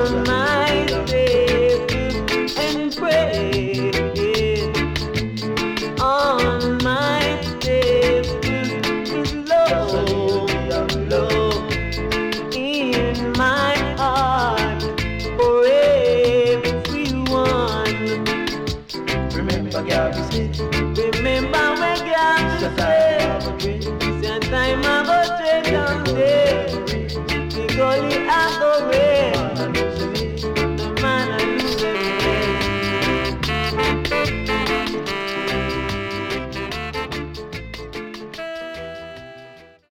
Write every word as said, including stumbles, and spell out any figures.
on my face and pray. On my face is love, love in my heart for everyone. Remember Gabby said, remember when Gabby said, it's a time of a trade down there. The gully